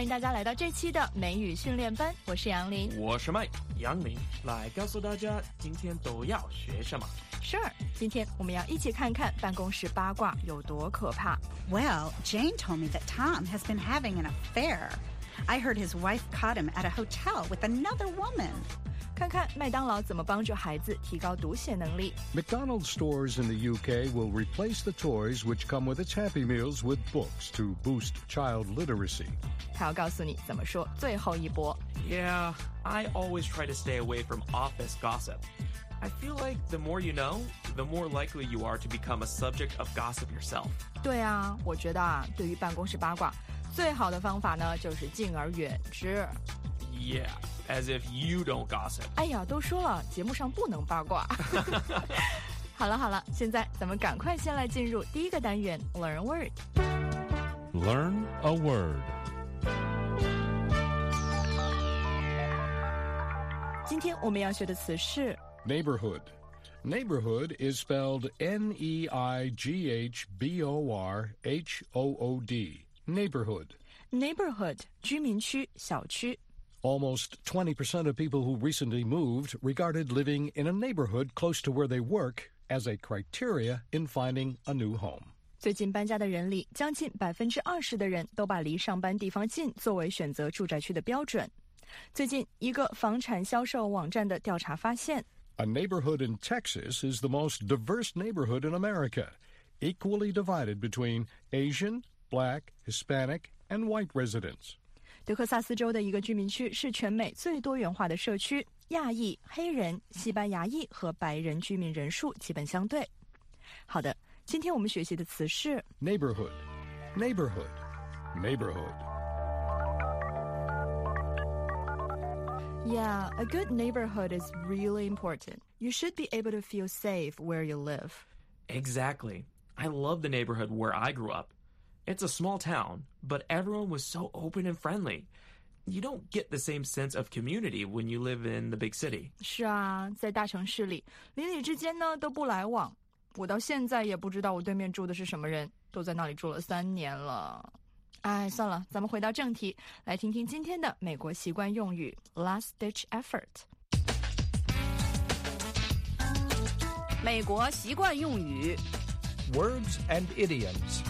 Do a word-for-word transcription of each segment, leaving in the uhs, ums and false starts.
迎大家来到这期的美语训练班，我是杨林， 我是 Mike 杨林，来告诉大家今天都要学什么。 Sure， 今天我们要一起看看办公室八卦有多可怕。 Well, Jane told me that Tom has been having an affair. I heard his wife caught him at a hotel with another woman. 看看麦当劳怎么帮助孩子提高读写能力。 McDonald's stores in the U K will replace the toys which come with its Happy Meals with books to boost child literacy. 他要告诉你怎么说最后一波。 Yeah, I always try to stay away from office gossip. I feel like the more you know, the more likely you are to become a subject of gossip yourself. 对啊，我觉得啊，对于办公室八卦，最好的方法呢，就是敬而远之。 Yeah, as if you don't gossip. 哎呀，都说了，节目上不能八卦。好了好了，现在咱们赶快先来进入第一个单元 Learn a Word. Learn a word. 今天我们要学的词是 Neighborhood. Neighborhood is spelled N E I G H B O R H O O D. Neighborhood. neighborhood 居民区、小区。 Almost twenty percent of people who recently moved regarded living in a neighborhood close to where they work as a criteria in finding a new home. 最近搬家的人里，将近百分之二十的人都把离上班地方近作为选择住宅区的标准。最近，一个房产销售网站的调查发现 A neighborhood in Texas is the most diverse neighborhood in America, equally divided between Asian, Black, Hispanic, and white residents. 德克萨斯州的一个居民区是全美最多元化的社区，亚裔、黑人、西班牙裔和白人居民人数基本相对。好的，今天我们学习的词是 Neighborhood. Neighborhood. Neighborhood. Yeah, a good neighborhood is really important. You should be able to feel safe where you live. Exactly. I love the neighborhood where I grew up. It's a small town, but everyone was so open and friendly. You don't get the same sense of community when you live in the big city. 是啊，在大城市里，邻里之间呢都不来往。我到现在也不知道我对面住的是什么人，都在那里住了三年了。哎，算了，咱们回到正题，来听听今天的美国习惯用语 Last Ditch Effort。 美国习惯用语 Words and idioms.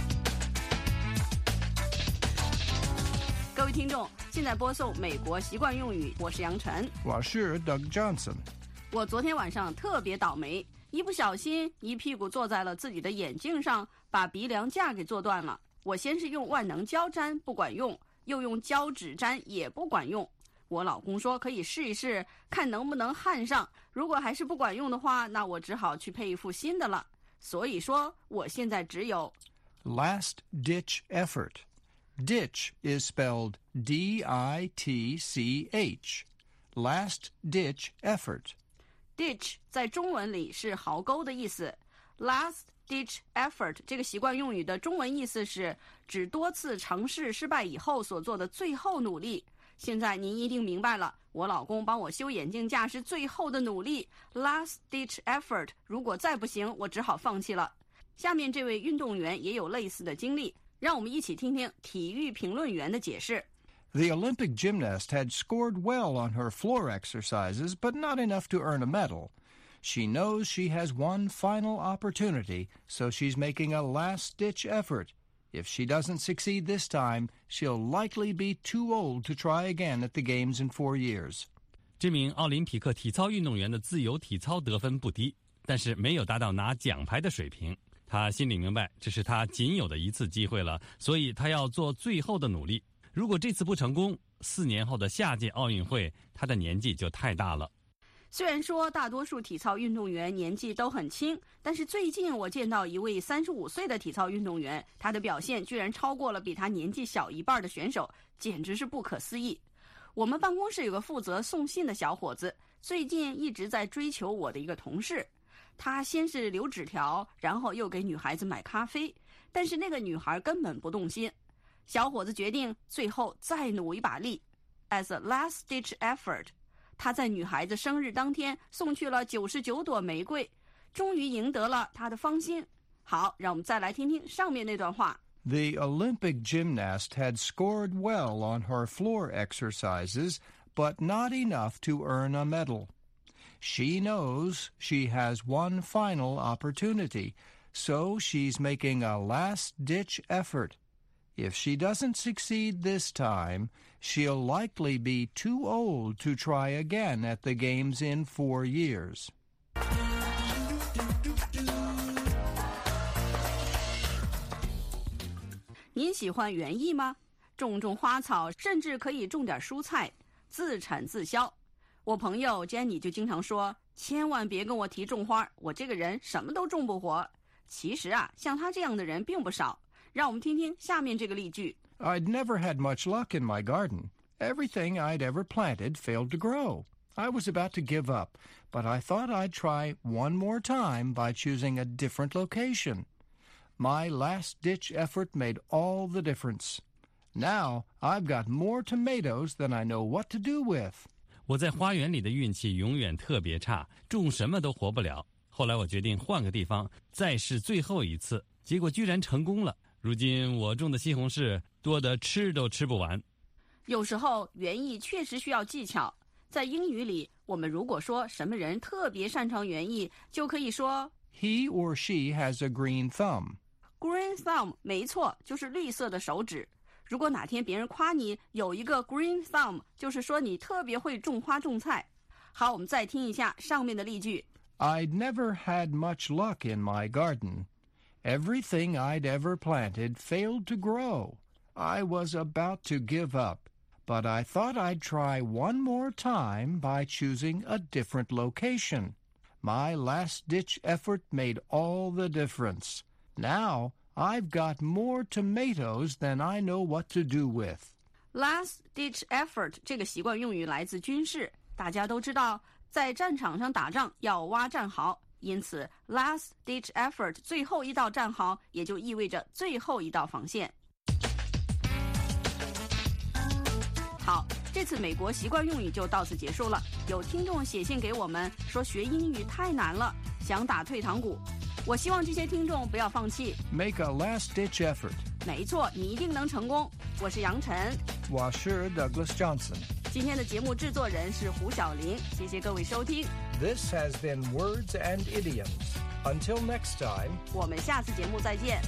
各位听众，现在播送美国习惯用语，我是杨晨。 我是 Doug Johnson. 我昨天晚上特别倒霉，一不小心一屁股坐在了自己的眼镜上，把鼻梁架给坐断了。我先是用万能胶粘，不管用，又用胶纸粘，也不管用。我老公说可以试一试，看能不能焊上。如果还是不管用的话，那我只好去配一副新的了。所以说，我现在只有 Last ditch effort. Ditch is spelled D I T C H. Last ditch effort. ditch 在中文里是壕沟的意思。Last ditch effort 这个习惯用语的中文意思是指多次尝试失败以后所做的最后努力。现在您一定明白了，我老公帮我修眼镜架是最后的努力 Last ditch effort， 如果再不行，我只好放弃了。下面这位运动员也有类似的经历，让我们一起听听体育评论员的解释。 The Olympic gymnast had scored well on her floor exercises, but not enough to earn a medal. She knows she has one final opportunity, so she's making a last-ditch effort. If she doesn't succeed this time, she'll likely be too old to try again at the Games in four years. 这名奥林匹克体操运动员的自由体操得分不低，但是没有达到拿奖牌的水平。他心里明白，这是他仅有的一次机会了，所以他要做最后的努力。如果这次不成功，四年后的下届奥运会，他的年纪就太大了。 虽然说大多数体操运动员年纪都很轻，但是最近我见到一位三十五岁的体操运动员，他的表现居然超过了比他年纪小一半的选手，简直是不可思议。我们办公室有个负责送信的小伙子，最近一直在追求我的一个同事。他先是留纸条，然后又给女孩子买咖啡，但是那个女孩根本不动心。小伙子决定最后再努一把力 ，as a last-ditch effort。他在女孩子生日当天送去了九十九朵玫瑰，终于赢得了她的芳心。好，让我们再来听听上面那段话。 The Olympic gymnast had scored well on her floor exercises, but not enough to earn a medal. She knows she has one final opportunity, so she's making a last-ditch effort. If she doesn't succeed this time, she'll likely be too old to try again at the Games in four years. 您喜欢园艺吗？种种花草，甚至可以种点蔬菜，自产自销。我朋友 Jenny 就经常说，千万别跟我提种花，我这个人什么都种不活。其实啊，像他这样的人并不少。让我们听听下面这个例句。 I'd never had much luck in my garden. Everything I'd ever planted failed to grow. I was about to give up, but I thought I'd try one more time by choosing a different location. My last-ditch effort made all the difference. Now I've got more tomatoes than I know what to do with. 我在花园里的运气永远特别差，种什么都活不了。后来我决定换个地方，再试最后一次，结果居然成功了。如今我种的西红柿多得吃都吃不完。 有时候园艺确实需要技巧。在英语里，我们如果说什么人特别擅长园艺，就可以说 He or she has a green thumb. Green thumb 没错，就是绿色的手指。如果哪天别人夸你有一个 green thumb， 就是说你特别会种花种菜。好，我们再听一下上面的例句。 I'd never had much luck in my garden. Everything I'd ever planted failed to grow. I was about to give up, but I thought I'd try one more time by choosing a different location. My last-ditch effort made all the difference. Now I've got more tomatoes than I know what to do with. Last-ditch effort 这个习惯用语来自军事，大家都知道，在战场上打仗要挖战壕，因此 last-ditch effort 最后一道战壕也就意味着最后一道防线。好，这次美国习惯用语就到此结束了。有听众写信给我们说学英语太难了，想打退堂鼓。我希望这些听众不要放弃。 Make a last-ditch effort. 没错，你一定能成功。我是杨晨， 我是 Douglas Johnson. 今天的节目制作人是胡小玲，谢谢各位收听。 This has been Words and Idioms. Until next time. 我们下次节目再见。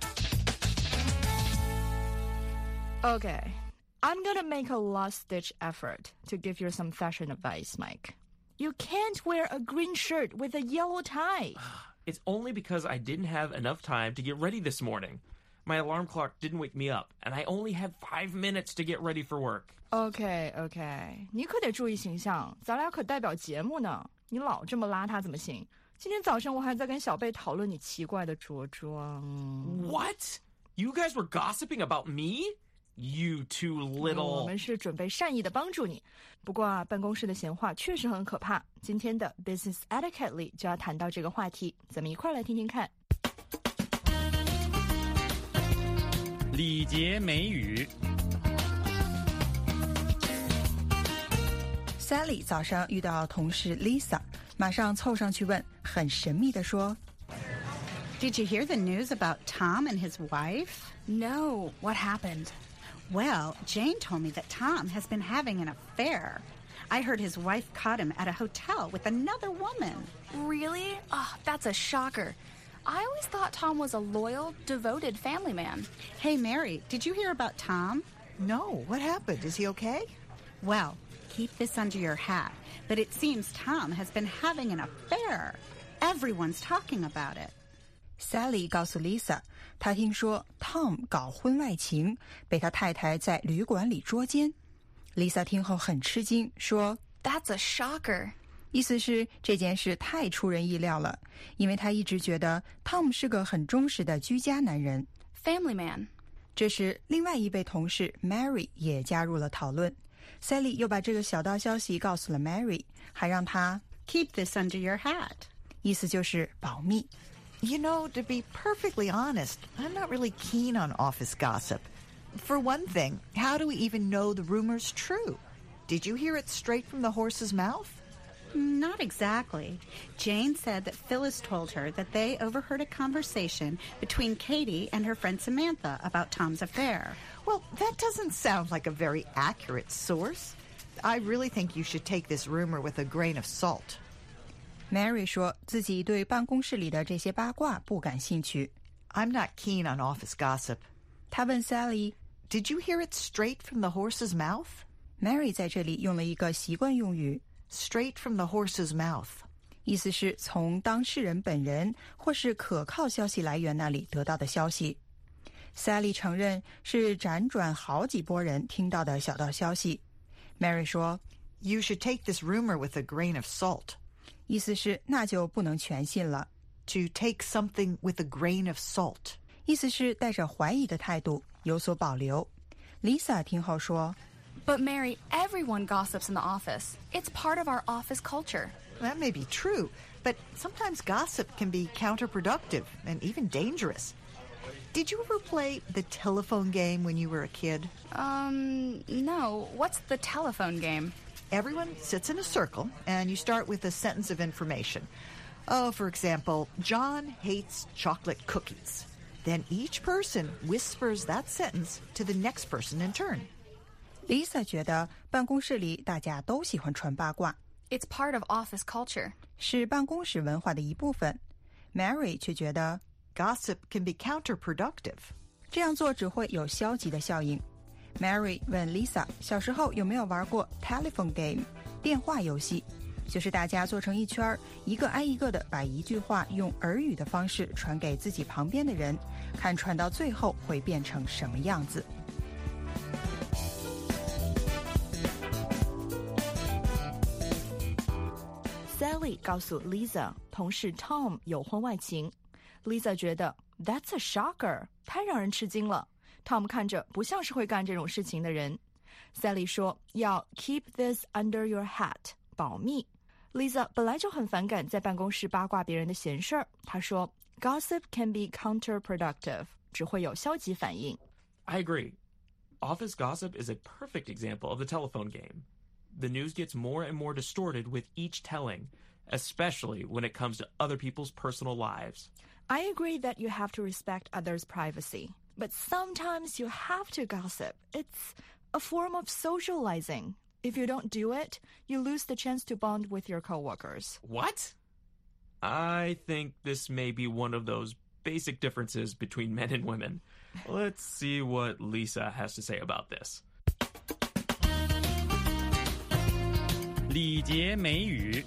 Okay, I'm gonna make a last-ditch effort to give you some fashion advice, Mike. You can't wear a green shirt with a yellow tie. It's only because I didn't have enough time to get ready this morning. My alarm clock didn't wake me up, and I only had five minutes to get ready for work. OK OK， 你可得注意形象，咱俩可代表节目呢。你老这么邋遢怎么行？今天早上我还在跟小贝讨论你奇怪的着装。 What? You guys were gossiping about me? You too little. 我们是准备善意的帮助你。不过啊，办公室的闲话确实很可怕。今天的 Business Etiquette 里就要谈到这个话题，咱们一块来听听看。 礼节美语。 Sally 早上遇到同事 Lisa， 马上凑上去问，很神秘地说 Did you hear the news about Tom and his wife? No. What happened? Well, Jane told me that Tom has been having an affair. I heard his wife caught him at a hotel with another woman. Really? Oh, that's a shocker. I always thought Tom was a loyal, devoted family man. Hey, Mary, did you hear about Tom? No. What happened? Is he okay? Well, keep this under your hat, but it seems Tom has been having an affair. Everyone's talking about it. Sally 告诉 Lisa， 她听说 Tom 搞婚外情，被他太太在旅馆里捉奸。Lisa 听后很吃惊，说 That's a shocker. 意思是这件事太出人意料了，因为她一直觉得 Tom 是个很忠实的居家男人。 Family man. 这时另外一位同事 Mary 也加入了讨论。Sally 又把这个小道消息告诉了 Mary， 还让她 Keep this under your hat. 意思就是保密。 You know, to be perfectly honest, I'm not really keen on office gossip. For one thing, how do we even know the rumor's true? Did you hear it straight from the horse's mouth? Not exactly. Jane said that Phyllis told her that they overheard a conversation between Katie and her friend Samantha about Tom's affair. Well, that doesn't sound like a very accurate source. I really think you should take this rumor with a grain of salt. Mary 说自己对办公室里的这些八卦不感兴趣。 I'm not keen on office gossip. 她问 Sally, Did you hear it straight from the horse's mouth? Mary 在这里用了一个习惯用语 Straight from the horse's mouth. 意思是从当事人本人或是可靠消息来源那里得到的消息。Sally 承认是辗转好几波人听到的小道消息。Mary 说 You should take this rumor with a grain of salt. 意思是那就不能全信了。 To take something with a grain of salt. 意思是带着怀疑的态度，有所保留。Lisa 听后说 But Mary, everyone gossips in the office. It's part of our office culture. That may be true, but sometimes gossip can be counterproductive and even dangerous. Did you ever play the telephone game when you were a kid? Um, no. What's the telephone game? Everyone sits in a circle, and you start with a sentence of information. Oh, for example, John hates chocolate cookies. Then each person whispers that sentence to the next person in turn. Lisa 觉得办公室里大家都喜欢传八卦， It's part of office culture. 是办公室文化的一部分。Mary 却觉得 Gossip can be counterproductive. 这样做只会有消极的效应。Mary 问 Lisa 小时候有没有玩过 telephone game 电话游戏，就是大家坐成一圈，一个挨一个的把一句话用耳语的方式传给自己旁边的人，看传到最后会变成什么样子。 Sally 告诉 Lisa 同事 Tom 有婚外情。Lisa 觉得 That's a shocker， 太让人吃惊了。Tom 看着不像是会干这种事情的人。Sally 说要 keep this under your hat， 保密。Lisa 本来就很反感在办公室八卦别人的闲事儿，她说 Gossip can be counterproductive， 只会有消极反应。 I agree. Office gossip is a perfect example of the telephone game. The news gets more and more distorted with each telling, especially when it comes to other people's personal lives. I agree that you have to respect others' privacy, but sometimes you have to gossip. It's a form of socializing. If you don't do it, you lose the chance to bond with your coworkers. What? I think this may be one of those basic differences between men and women. Let's see what Lisa has to say about this. 礼节美语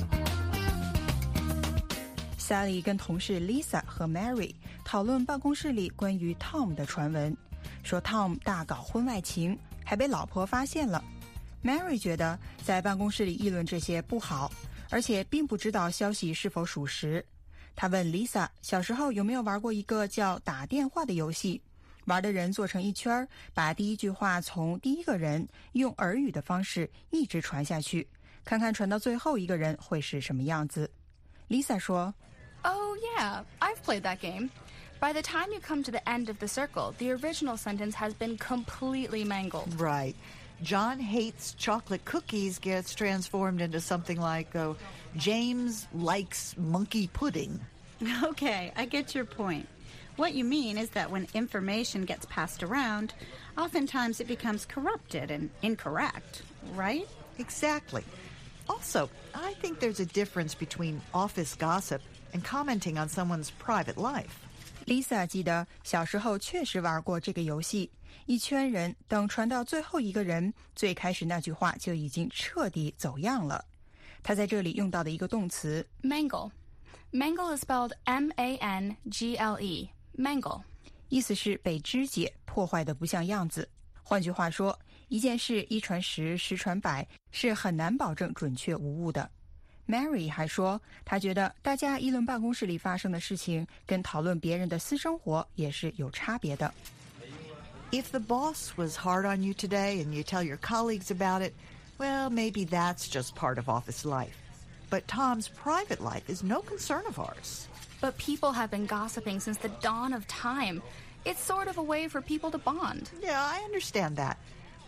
Sally 跟同事 Lisa 和 Mary 讨论办公室里关于 Tom 的传闻，说 Tom 大搞婚外情，还被老婆发现了。Mary 觉得在办公室里议论这些不好，而且并不知道消息是否属实。她问 Lisa 小时候有没有玩过一个叫打电话的游戏，玩的人坐成一圈，把第一句话从第一个人用耳语的方式一直传下去，看看传到最后一个人会是什么样子。 Lisa 说 Oh, yeah. I've played that game. By the time you come to the end of the circle, the original sentence has been completely mangled. Right. John hates chocolate cookies gets transformed into something like, oh, James likes monkey pudding. Okay, I get your point. What you mean is that when information gets passed around, oftentimes it becomes corrupted and incorrect, right? Exactly. Also, I think there's a difference between office gossip and commenting on someone's private life. Lisa 记得小时候确实玩过这个游戏，一圈人等传到最后一个人，最开始那句话就已经彻底走样了。她在这里用到的一个动词 Mangle. Mangle is spelled M A N G L E. Mangle. 意思是被肢解，破坏的不像样子。换句话说，一件事一传十，十传百，是很难保证准确无误的。Mary 还说，她觉得大家议论办公室里发生的事情，跟讨论别人的私生活也是有差别的。 If the boss was hard on you today and you tell your colleagues about it, well, maybe that's just part of office life. But Tom's private life is no concern of ours. But people have been gossiping since the dawn of time. It's sort of a way for people to bond. Yeah, I understand that.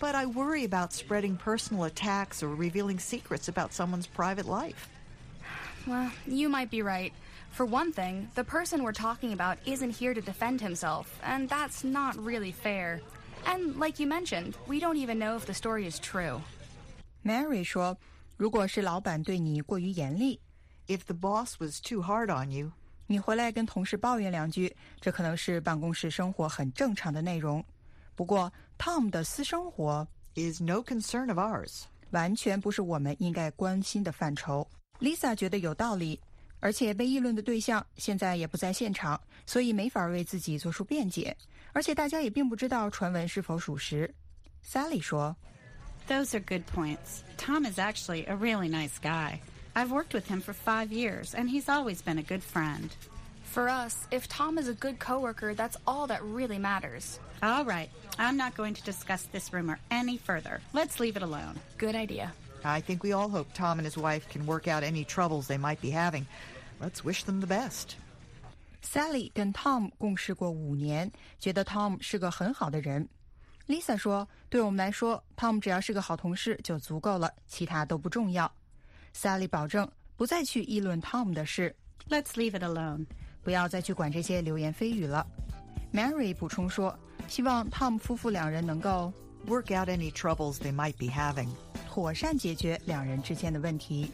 But I worry about spreading personal attacks or revealing secrets about someone's private life. Well, you might be right. For one thing, the person we're talking about isn't here to defend himself, and that's not really fair. And like you mentioned, we don't even know if the story is true. Mary 说，如果是老板对你过于严厉， If the boss was too hard on you, 你回来跟同事抱怨两句，这可能是办公室生活很正常的内容。不过 Tom 的私生活 is no concern of ours. 完全不是我们应该关心的范畴。 Lisa 觉得有道理，而且被议论的对象现在也不在现场，所以没法为自己做出辩解，而且大家也并不知道传闻是否属实。 Sally 说， Those are good points. Tom is actually a really nice guy. I've worked with him for five years, and he's always been a good friend. For us, if Tom is a good coworker, that's all that really matters. All right. I'm not going to discuss this rumor any further. Let's leave it alone. Good idea. I think we all hope Tom and his wife can work out any troubles they might be having. Let's wish them the best. Sally 跟 Tom 共事过五年，觉得 Tom 是个很好的人。 Lisa 说，对我们来说 Tom 只要是个好同事就足够了，其他都不重要。 Sally 保证不再去议论 Tom 的事。 Let's leave it alone. 不要再去管这些流言蜚语了。 Mary 补充说，希望 Tom 夫妇两人能够 work out any troubles they might be having. 妥善解决两人之间的问题。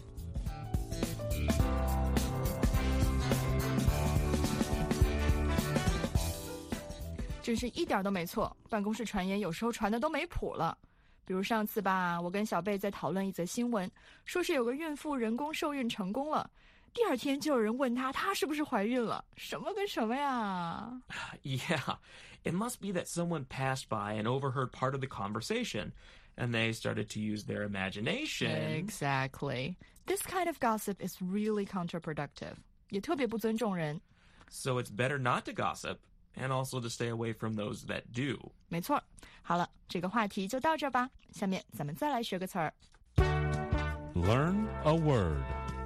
真是一点都没错，办公室传言有时候传的都没谱了。比如上次吧，我跟小贝在讨论一则新闻，说是有个孕妇人工受孕成功了，第二天就有人问她她是不是怀孕了，什么跟什么呀？ Yeah, it must be that someone passed by and overheard part of the conversation, and they started to use their imagination. Exactly. This kind of gossip is really counterproductive. 也特别不尊重人。 So it's better not to gossip, and also to stay away from those that do. 没错。好了，这个话题就到这吧。下面咱们再来学个词儿。 Learn a word.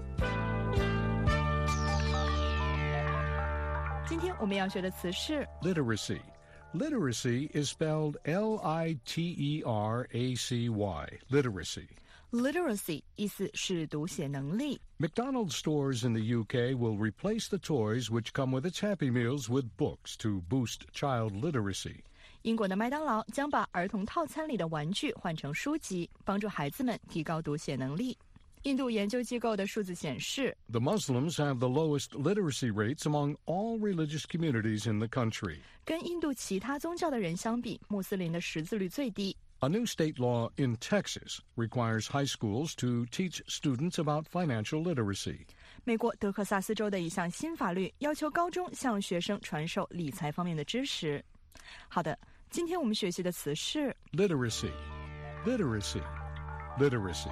今天我们要学的词是 Literacy. Literacy is spelled L I T E R A C Y. Literacy. literacy， 意思是读写能力。 McDonald's stores in the U K will replace the toys which come with its Happy Meals with books to boost child literacy. 英国的麦当劳将把儿童套餐里的玩具换成书籍，帮助孩子们提高读写能力。印度研究机构的数字显示 The Muslims have the lowest literacy rates among all religious communities in the country. 跟印度其他宗教的人相比，穆斯林的识字率最低。 A new state law in Texas requires high schools to teach students about financial literacy. 美国德克萨斯州的一项新法律要求高中向学生传授理财方面的知识。好的，今天我们学习的词是 Literacy. Literacy. Literacy.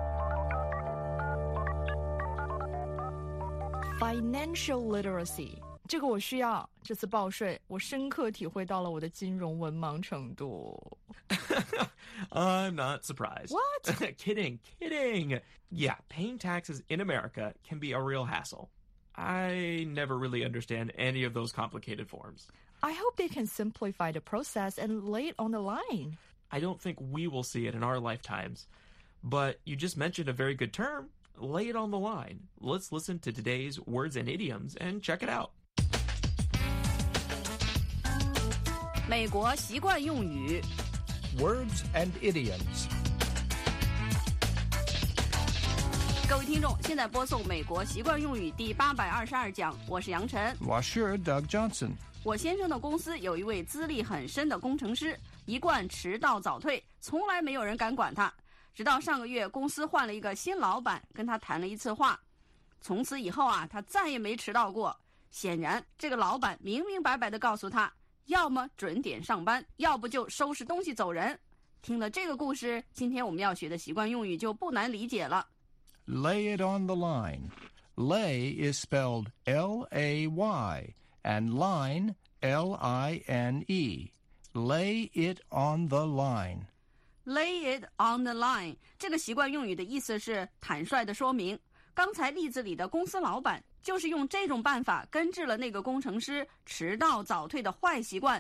Financial literacy， 这个我需要。这次报税，我深刻体会到了我的金融文盲程度。 I'm not surprised. What? Kidding, kidding. Yeah, paying taxes in America can be a real hassle. I never really understand any of those complicated forms. I hope they can simplify the process and lay it on the line. I don't think we will see it in our lifetimes. But you just mentioned a very good term. Lay it on the line. Let's listen to today's words and idioms and check it out. 美国习惯用语 Words and idioms. 各位听众，现在播送美国习惯用语第八百二十二讲，我是杨晨。 我是 Doug Johnson. 我先生的公司有一位资历很深的工程师，一贯迟到早退，从来没有人敢管他。直到上个月，公司换了一个新老板，跟他谈了一次话。从此以后啊，他再也没迟到过。显然，这个老板明明白白地告诉他，要么准点上班，要不就收拾东西走人。听了这个故事，今天我们要学的习惯用语就不难理解了。 Lay it on the line. Lay is spelled L A Y, and line L I N E. Lay it on the line.Lay it on the line 这个习惯用语的意思是坦率地说明，刚才例子里的公司老板就是用这种办法根治了那个工程师迟到早退的坏习惯。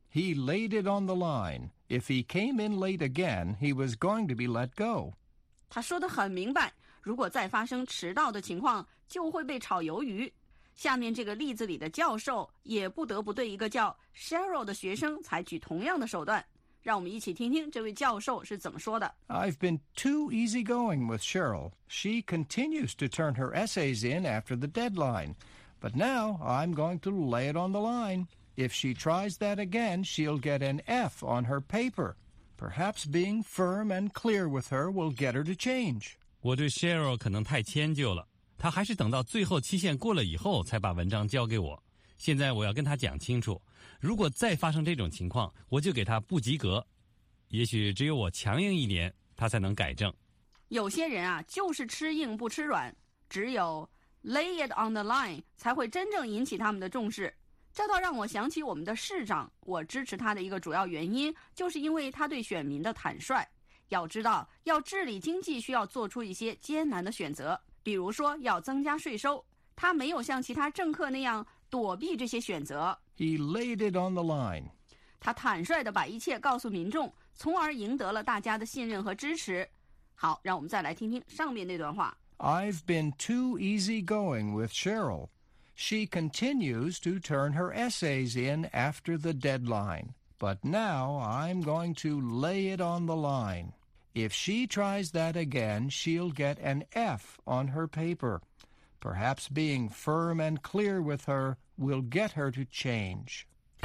He laid it on the line. If he came in late again, he was going to be let go. 他说得很明白，如果再发生迟到的情况，就会被炒鱿鱼。下面这个例子里的教授也不得不对一个叫 Cheryl 的学生采取同样的手段。让我们一起听听这位教授是怎么说的。 I've been too easygoing with Cheryl. She continues to turn her essays in after the deadline. But now I'm going to lay it on the line. If she tries that again, she'll get an F on her paper. Perhaps being firm and clear with her will get her to change. 我对 Cheryl 可能太迁就了，她还是等到最后期限过了以后才把文章交给我。现在我要跟她讲清楚，如果再发生这种情况，我就给她不及格。也许只有我强硬一点，她才能改正。 有些人啊，就是吃硬不吃软，只有 lay it on the line 才会真正引起他们的重视。这倒让我想起我们的市长，我支持他的一个主要原因，就是因为他对选民的坦率。要知道，要治理经济需要做出一些艰难的选择，比如说要增加税收，他没有像其他政客那样躲避这些选择。 He laid it on the line. 他坦率地把一切告诉民众，从而赢得了大家的信任和支持。好，让我们再来听听上面那段话。 I've been too easygoing with Cheryl. She continues to turn her essays in after the deadline. But now I'm going to lay it on the line. If she tries that again, she'll get an F on her paper. Perhaps being firm and clear with her will get her to change.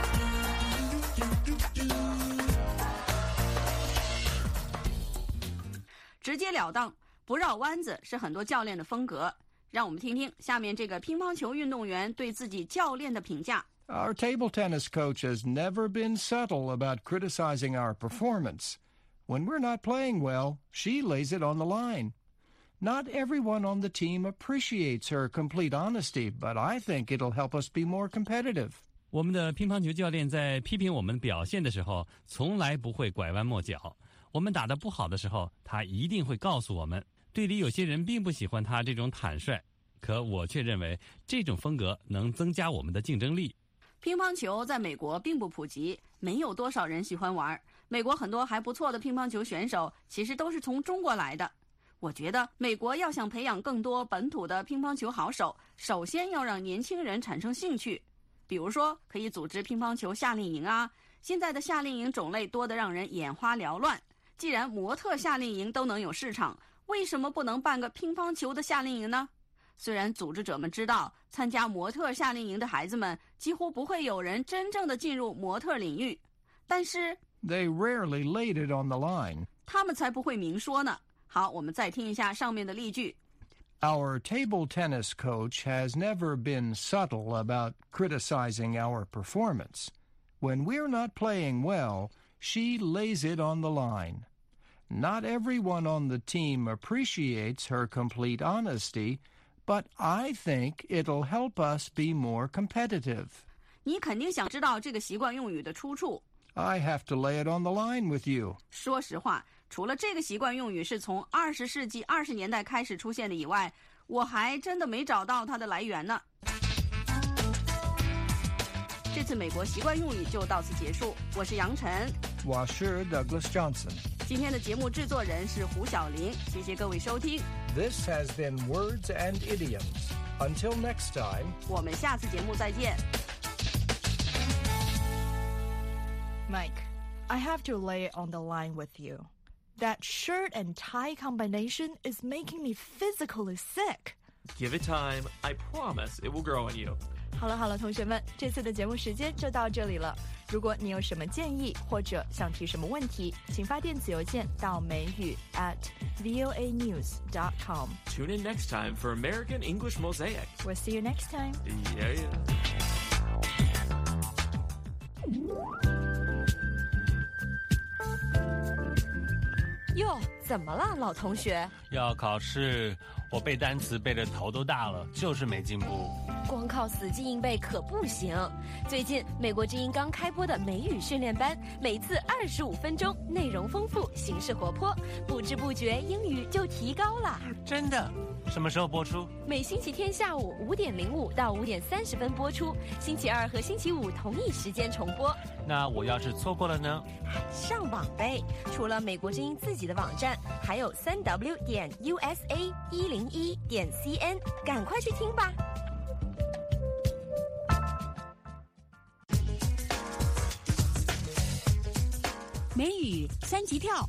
直截了当，不绕弯子是很多教练的风格。让我们听听下面这个乒乓球运动员对自己教练的评价。 Our table tennis coach has never been subtle about criticizing our performance. When we're not playing well, she lays it on the line. Not everyone on the team appreciates her complete honesty, but I think it'll help us be more competitive. 我们的乒乓球教练在批评我们表现的时候，从来不会拐弯抹角。我们打得不好的时候，他一定会告诉我们。队里有些人并不喜欢他这种坦率，可我却认为这种风格能增加我们的竞争力。 乒乓球在美国并不普及，没有多少人喜欢玩。美国很多还不错的乒乓球选手其实都是从中国来的。我觉得美国要想培养更多本土的乒乓球好手，首先要让年轻人产生兴趣。比如说可以组织乒乓球夏令营啊，现在的夏令营种类多得让人眼花缭乱。既然模特夏令营都能有市场，为什么不能办个乒乓球的夏令营呢？虽然组织者们知道参加模特夏令营的孩子们几乎不会有人真正的进入模特领域，但是 They rarely laid it on the line. 他们才不会明说呢。好，我们再听一下上面的例句。 Our table tennis coach has never been subtle about criticizing our performance. When we're not playing well, she lays it on the line. Not everyone on the team appreciates her complete honesty, but I think it'll help us be more competitive. 你肯定想知道这个习惯用语的出处。 I have to lay it on the line with you. 说实话，除了这个习惯用语是从二十世纪二十年代开始出现的以外，我还真的没找到它的来源呢。这次美国习惯用语就到此结束，我是杨晨， 我是 Douglas Johnson。 今天的节目制作人是胡小玲，谢谢各位收听。 This has been Words and Idioms. Until next time, 我们下次节目再见。 Mike, I have to lay it on the line with you. That shirt and tie combination is making me physically sick. Give it time. I promise it will grow on you. 好了好了，同学们，这次的节目时间就到这里了。如果你有什么建议或者想提什么问题，请发电子邮件到美语 at voa news dot com. Tune in next time for American English Mosaic. We'll see you next time. Yeah, yeah. 哟，怎么了，老同学？ 要考试，我背单词背得头都大了，就是没进步。 光靠死记硬背可不行。最近美国之音刚开播的美语训练班，每次二十五分钟，内容丰富，形式活泼，不知不觉英语就提高了。 真的？ 什么时候播出？ 每星期天下午五点零五到五点三十分播出，星期二和星期五同一时间重播。 那我要是错过了呢？ 上网呗！除了美国之音自己的网站，还有三 w 点 u s a 一零一点 c n， 赶快去听吧。 美语三级跳。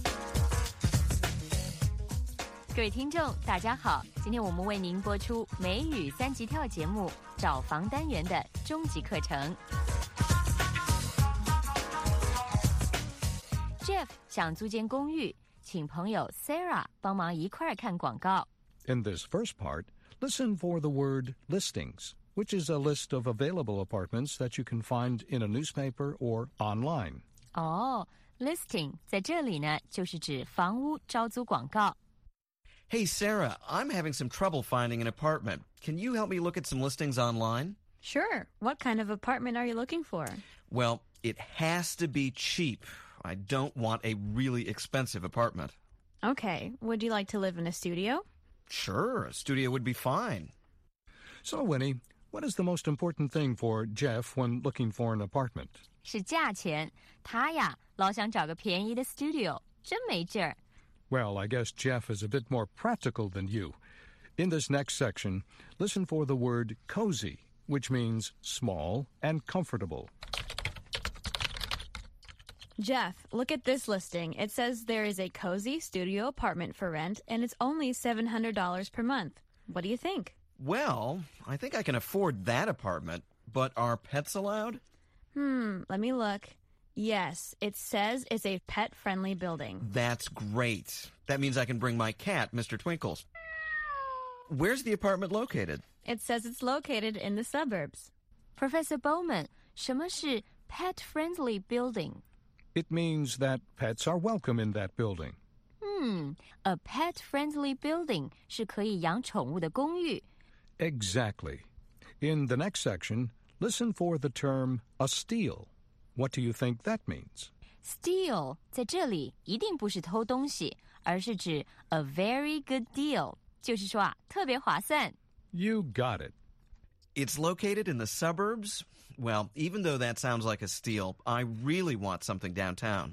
各位听众，大家好！今天我们为您播出美语三级跳节目找房单元的终极课程。Jeff 想租间公寓，请朋友 Sarah 帮忙一块儿看广告。 In this first part, listen for the word listings, which is a list of available apartments that you can find in a newspaper or online. 哦、oh, ，listing 在这里呢，就是指房屋招租广告。 Hey, Sarah, I'm having some trouble finding an apartment. Can you help me look at some listings online? Sure. What kind of apartment are you looking for? Well, it has to be cheap. I don't want a really expensive apartment. Okay. Would you like to live in a studio? Sure, a studio would be fine. So, Winnie, what is the most important thing for Jeff when looking for an apartment? 是价钱。他呀，老想找个便宜的 studio， 真没劲儿。 Well, I guess Jeff is a bit more practical than you. In this next section, listen for the word cozy, which means small and comfortable. Jeff, look at this listing. It says there is a cozy studio apartment for rent, and it's only seven hundred dollars per month. What do you think? Well, I think I can afford that apartment, but are pets allowed? Hmm, let me look. Yes, it says it's a pet-friendly building. That's great. That means I can bring my cat, Mister Twinkles. Where's the apartment located? It says it's located in the suburbs. Professor Bowman, 什么是 pet-friendly building? It means that pets are welcome in that building. Hmm, a pet-friendly building 是可以养宠物的公寓。 Exactly. In the next section, listen for the term a steal. What do you think that means? Steal 在这里一定不是偷东西，而是指 a very good deal， 就是说啊，特别划算。 You got it. It's located in the suburbs? Well, even though that sounds like a steal, I really want something downtown.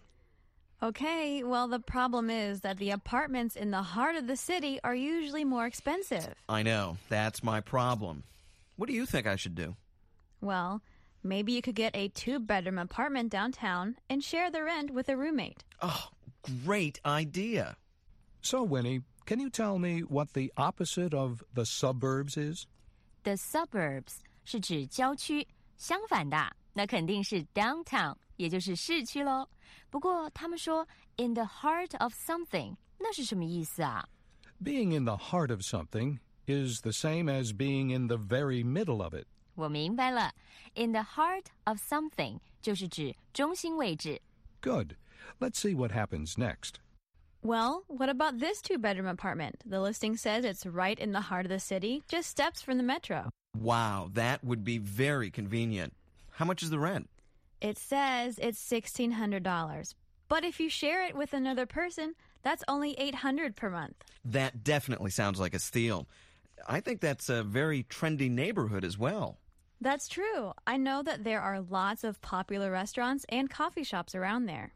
Okay, well, the problem is that the apartments in the heart of the city are usually more expensive. I know. That's my problem. What do you think I should do? Well, maybe you could get a two-bedroom apartment downtown and share the rent with a roommate. Oh, great idea. So, Winnie, can you tell me what the opposite of the suburbs is? The suburbs 是指郊区，相反的，那肯定是 downtown， 也就是市区咯。不过他们说 in the heart of something， 那是什么意思啊？ Being in the heart of something is the same as being in the very middle of it. 我明白了 ，in the heart of something 就是指中心位置。 Good. Let's see what happens next. Well, what about this two-bedroom apartment? The listing says it's right in the heart of the city, just steps from the metro. Wow, that would be very convenient. How much is the rent? It says it's sixteen hundred dollars. But if you share it with another person, that's only eight hundred dollars per month. That definitely sounds like a steal. I think that's a very trendy neighborhood as well. That's true. I know that there are lots of popular restaurants and coffee shops around there.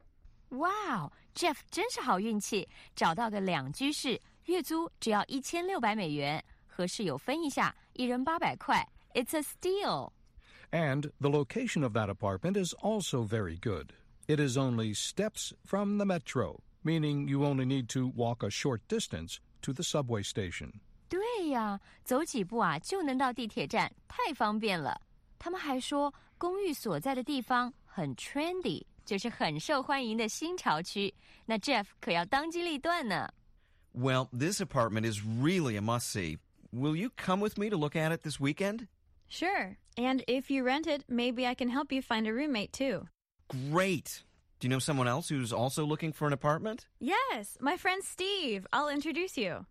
Wow, Jeff 真是好运气，找到个两居室，月租只要一千六百美元，和室友分一下，一人八百块。It's a steal. And the location of that apartment is also very good. It is only steps from the metro, meaning you only need to walk a short distance to the subway station. 对呀，走几步啊就能到地铁站，太方便了。他们还说，公寓所在的地方很 trendy， 就是很受欢迎的新潮区。那 Jeff 可要当机立断呢。 Well, this apartment is really a must-see. Will you come with me to look at it this weekend? Sure. And if you rent it, maybe I can help you find a roommate too. Great. Do you know someone else who's also looking for an apartment? Yes, my friend Steve. I'll introduce you.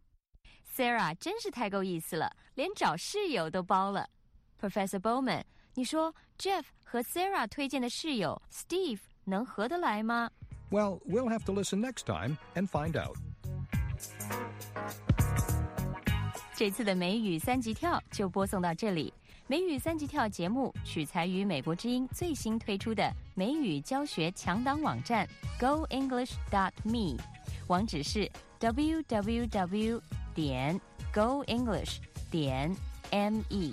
Sarah 真是太够意思了，连找室友都包了。Professor Bowman， 你说 Jeff 和 Sarah 推荐的室友 Steve 能合得来吗？ Well, we'll have to listen next time and find out. 这次的美语三级跳就播送到这里。美语三级跳节目取材于美国之音最新推出的美语教学强档网站 go english dot me， 网址是 w w w 点 go english 点 me。